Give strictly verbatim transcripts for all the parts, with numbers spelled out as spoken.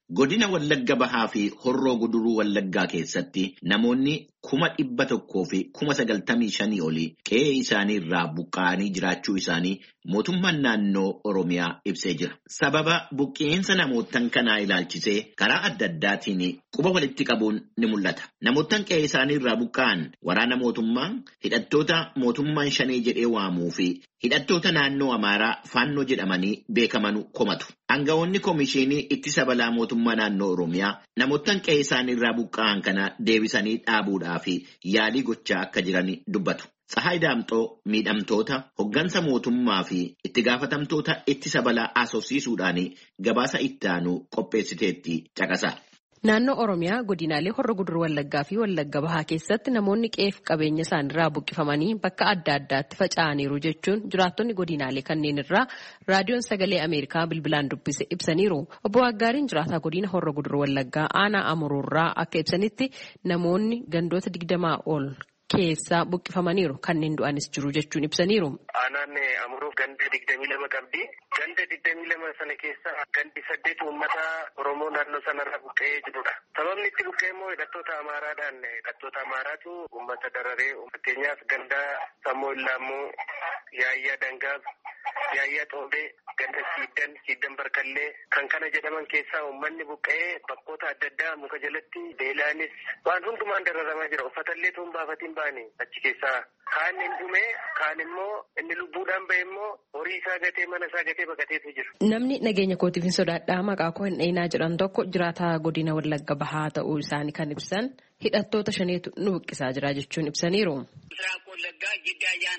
Godina Wallagga Bahaa fi Horroo Guduruu Wallaggaa keessatti namoonni kuma dhibba tokkoo fi kuma sagaltamii shanii olii qe'ee isaanii irraa buqqa'anii jiraachuu isaanii mootummaan naannoo Oromiyaa ibsee jira. Sababa buqqeensa namootan kanaa ilaalchisee karaa adda addaatiin quba walitti qabuun ni mul'ata. Namootan qe'ee isaanii irraa buqqa'an waraana mootummaa, hidhattoota mootummaan shanee jedhee waamuu fi hidhattoota naannoo Amaaraa Faannoo jedhamanii beekaman komatu. Aangawoonni Komishinii Ittisa Balaa Mootummaa Naannoo Oromiyaa namootan qe'ee isaanii irraa buqqa'an kana deebisanii dhaabuudhaa fi yaalii gochaa akka jiran dubbatu. Tsahaay Daamxoo miidhamtoota hoggansa mootummaa fi itti gaafatamtoota ittisa balaa asoosiisuudhaan gabaasa itti aanu qopheessiteetti caqasa. Naannoo Oromiyaa godinaalee Horroo Guduruu Wallaggaa fi Wallagga Bahaa keessatti namoonni qe'ee qabeenya isaaniirraa buqqifamanii bakka adda addaatti faca'aniiru jechuun jiraattonni godinaalee kanneen irraa raadiyoon sagalee Ameerikaa bilbilaan dubbise ibsaniiru. Obbo Waggaariin jiraataa godina Horroo Guduruu Wallaggaa aanaa Amuruurraa akka ibsanitti namoonni gandoota digdamaa ol keessaa buqqifamaniiru kanneen du'anis jiru jechuun ibsaniiru. Aanaan Amuruuf ganda digdamii lama qabdi. Ganda digdamii lama sana keessa gandi saddeet uummata Oromoo naannoo sanarra buqqa'ee jirudha. Sababni itti buqqa'e immoo hidhattoota Amaaraadhaan hidhattoota Amaaraatu uummata dararee fakkeenyaaf ganda Sammoo Illaammoo, Yaayyaa Dangaaf, Yaayyaa Xoobee, ganda Siiddan, Siiddan Barkallee kan kana jedhaman keessaa uummanni buqqa'ee bakkoota adda addaa muka jalatti beelaanis waan hundumaan dararamaa jira. Uffatallee tuun baafatiin baane achi keessaa kaan hin dhume kaan immoo inni lubbuudhaan bahe immoo horii isaa gatee mana isaa gatee baqateetu jira. Namni nageenya kootiif hin sodaadhaa maqaa koo hin dhayinaa jedhan tokko jiraataa godina Wallagga Bahaa ta'uu isaanii kan ibsan hidhattoota shaneetu nu buqqisaa jira jechuun ibsaniiru. ምስራቅ ወለጋ ጊዳ አያና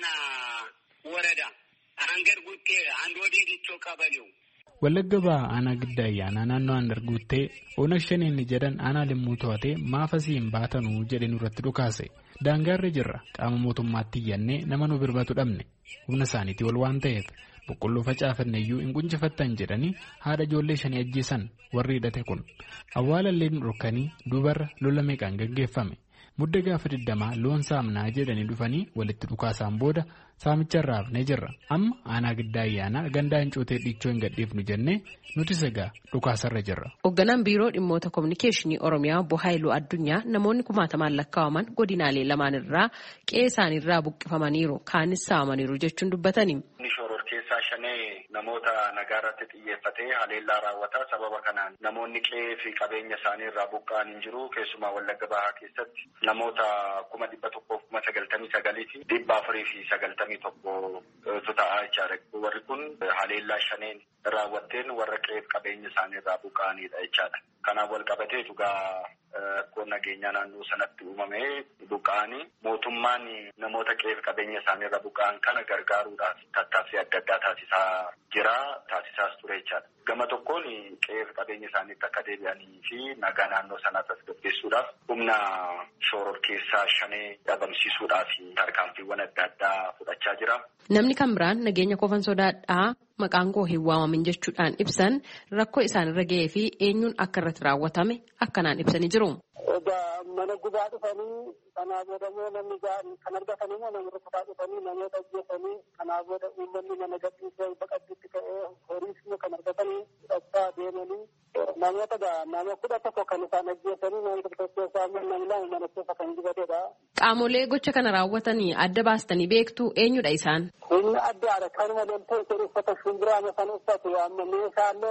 ወረዳ አንገር ጉቴ አንድ ወዲህ ዲቾ ቀበሌው Wallagga Bahaa aanaa gidda ayyaanaa naannoo Angar guuttee Oonag Shaneen jedhan aanaa limmuu to'atee maafasii hin baatanuu jedhee nurratti dhukaase. Daangaarra jirra qaama mootummaatti iyyannee nama nu birbatu dhabne humna isaaniitii ol waan ta'eef boqqolloo facaafanne iyyuu hin quncefattan jedhanii haadha ijoollee shanii ajjeesan warri hidhate kun awwaalallee nu dhorkanii dubarra lola meeqaan gaggeeffame. Mudda gaafa digdamaa loon saamnaa jedhanii dhufanii walitti dhukaasaan booda saamicharraa hafnee jirra. Amma aanaa giddaa ayyaanaa gandaa hin cootee dhiichoo hin gadhiifnu jennee nuti sagaa dhukaasarra jirra. Hoogganaan biiroo dhimmoota kominikeeshinii Oromiyaa Obbo Haayiluu Addunyaa namoonni kumaatamaan lakkaa'aman godinaalee lamaan irraa qe'ee isaaniirraa buqqifamaniiru kaanis saamaniiru jechuun dubbatani. Keessaa shanee namoota nagaa irratti xiyyeeffatee haleellaa raawwata. Sababa kanaan namoonni qe'ee fi qabeenya isaanii irraa buqqa'an hin jiru. Keessumaa Wallagga Bahaa keessatti namoota kuma dhibba tokkoof kuma sagaltamii sagalii fi dhibba afurii fi sagaltamii tokkotu ta'aa jechaadha. Warri kun haleellaa shaneen raawwatteen warra qe'ee fi qabeenya isaanii irraa buqqa'anidha jechaadha. Kanaan wal qabatee dhugaa rakkoon nageenyaa naannoo sanatti uumamee buqqa'anii mootummaan namoota qe'ee fi qabeenya isaanii irraa buqqa'an kana gargaaruudhaaf tattaaffii adda addaa taasisaa jira, taasisaas ture jechaadha. Gama tokkoon qe'ee fi qabeenya isaaniitti akka deebi'anii fi nagaa naannoo sanaa tasgabbeessuudhaaf humna shororkeessaa shanee dhabamsiisuudhaaf tarkaanfiiwwan adda addaa fudhachaa jira. Namni kan biraan nageenya koofan sodaadhaa maqaan koo hin waamamin jechuudhaan ibsan rakkoo isaanirra ga'ee fi eenyuun akka irratti raawwatame akkanaan ibsanii jiru. Mana gubaa dhufanii kanaa booda immoo namni kan argatan immoo namoota kutaa dhufanii namoota ajjeesanii kanaa booda uummanni mana gadhiisee baqachuutti ka'ee horiis immoo kan argatanii fudhachaa deemanii namoota nama kudha tokko kan isaan ajjeesanii namoota tokko keessaa immoo namni lama mana keessa kan gubatedha. Qaamolee gocha kana raawwatanii adda baastanii beektu eenyudha isaan? Humna addaadha. Kanuma loltee jedhu uffata shumbiraa kan uffatu amma meeshaalee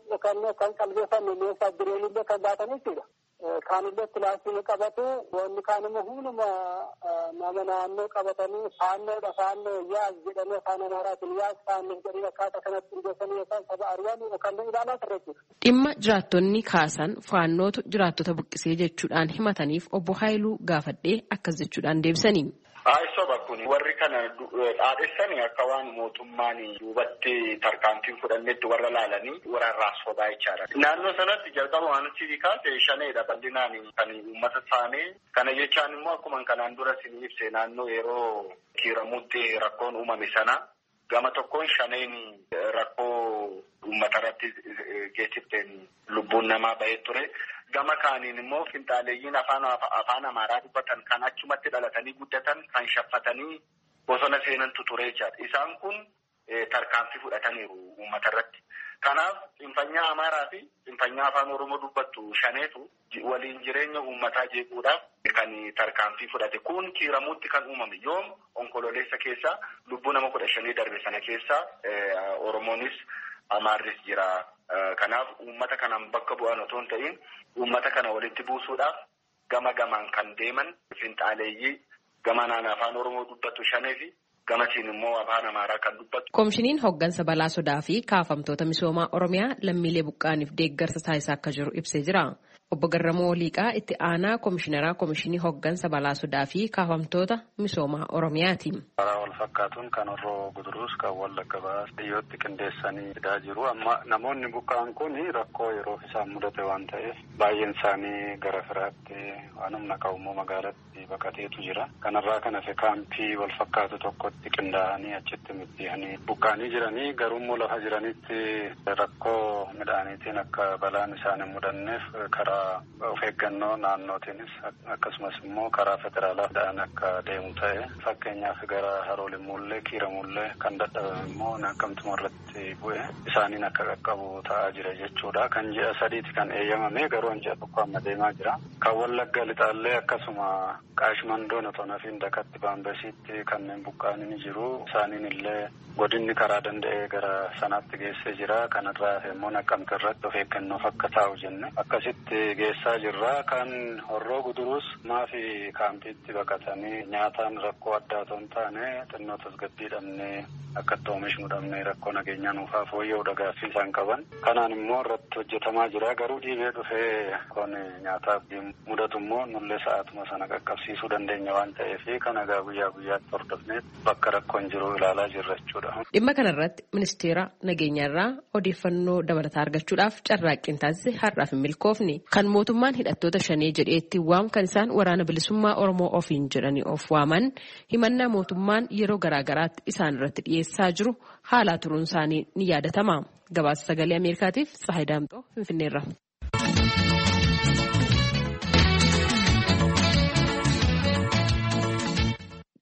kan qalbeeffanne meeshaa bireenillee kan baatan jechuudha. Kaanillee kilaasii qabatu wanni kaan immoo hunduma nama naannoo qabatanii faannoodha faannoo yaas jedhamee afaan Amaaraatiin yaas faannoo jedhanii akkaataa kanatti hundeessanii yookaan saba Ariyaan yookaan ilaalaa turre jechuudha. Dhimma jiraattonni kaasan faannootu jiraattota buqqisee jechuudhaan himataniif Obbo Haayiluu gaafadhee akkas jechuudhaan deebisanii. Soba kun warri kana dhaadhessanii akka waan mootummaan duubatti tarkaanfiin fudhannetti warra laalanii waraarraa sobaa jechaadha. Naannoo sanatti jalqaba waan achi kaase shaneedha bal'inaan kan uummata saamee. Kana jechaan immoo akkuma kanaan dura isin ibse naannoo yeroo kiiramuutti rakkoon uumame sana gama tokkoon shaneen rakkoo uummata irratti geessifteen lubbuun namaa bahee ture. Gama kaaniin immoo finxaaleeyyiin afaan afaan Amaaraa dubbatan kan achumatti dhalatanii guddatan kan shaffatanii bosona seenantu ture jechaadha. Isaan kun tarkaanfii fudhataniiru uummata irratti. Kanaaf Xinfanyaa Amaaraa fi Xinfanyaa Afaan Oromoo dubbattu shaneetu waliin jireenya uummataa jeequudhaaf kan tarkaanfii fudhate. Kun kiiramuutti kan uumame yoom onkololeessa keessa lubbuu nama kudha shanii darbe sana keessa Oromoonis Amaarris jira. Kanaaf uummata kanaan bakka bu'an otoo hin ta'in uummata kana walitti buusuudhaaf gama gamaan kan deeman finxaaleeyyii gama naan afaan Oromoo dubbattu shanee fi gamatiin immoo afaan Amaaraa kan dubbattu. Koomishiniin hooggansa balaa sodaa fi kaafamtoota misoomaa Oromiyaa lammiilee buqqaaniif deeggarsa taasisaa akka jiru ibsee jira. Obbo Garramuu Liiqaa itti aanaa koomishineraa koomishinii hooggansa balaa sodaa fi kaafamtoota misoomaa Oromiyaati. Karaa wal fakkaatuun kan Horroo Guduruus kan Wallagga Bahaas dhiyyootti qindeessanii fidaa jiru. Amma namoonni buqqaan kun rakkoo yeroo isaan mudate waan ta'eef baay'een isaanii gara firaatti waan humna qabu magaalatti baqateetu jira. Kanarraa kan hafe kaampii wal fakkaatu tokkotti qindaa'anii achitti middihanii buqqaanii jiranii garuu lafa jiranitti rakkoo midhaaniitiin akka balaan isaan hin mudanneef karaa of eeggannoo naannootiinis akkasumas immoo karaa federaalaa akka deemu ta'e fakkeenyaaf gara Haroo Limmuullee Kiiramullee kan dadhabame immoo Naqamtuma irratti bu'e isaaniin akka qaqqabu ta'aa jira jechuudha. Kan ji'a sadiiti kan eeyyamame garuu ji'a tokko amma deemaa jira. Kan Wallagga Lixaallee akkasuma Qaashmandoon otoo nafiin Dakatti Baambasiitti kanneen buqqaanii ni jiru. Isaaniin illee godinni karaa danda'ee gara sanaatti geessee jira. Kanarraa immoo Naqamte irratti of eeggannoof akka taa'u jenne akkasitti geessaa jirra. Kan Horroo Guduruus maafi kaampiitti baqatanii nyaataan rakkoo addaa otoo hin taane xinnoo tasgabbii dhabnee akka oomishnu dhabnee rakkoo nageenyaa nuufaa fooyya'uu gaaffii isaan qaban. Kanaan immoo irratti hojjetamaa jira. Garuu dhiibee dhufee kun nyaataaf mudatu immoo nullee sa'aatuma sana qaqqabsiisuu dandeenya waan ta'eef kan egaa guyyaa guyyaatti hordofnee bakka rakkoon jiru ilaalaa jirra jechuudha. Dhimma kanarratti ministeera nageenyaarraa odeeffannoo dabalataa argachuudhaaf carraaqqiin taasise har'aaf hin milkoofne. Kan mootummaan hidhattoota shanee jedhee itti waamu kan isaan waraana bilisummaa Oromoo ofiin jedhanii of waaman himannaa mootummaan yeroo garaagaraatti isaan irratti dhiyeessaa jiru haalaa turuun isaanii ni yaadatama. Gabaasa sagalee Ameerikaatiif Tsahaay Daamxoo Finfinneerra.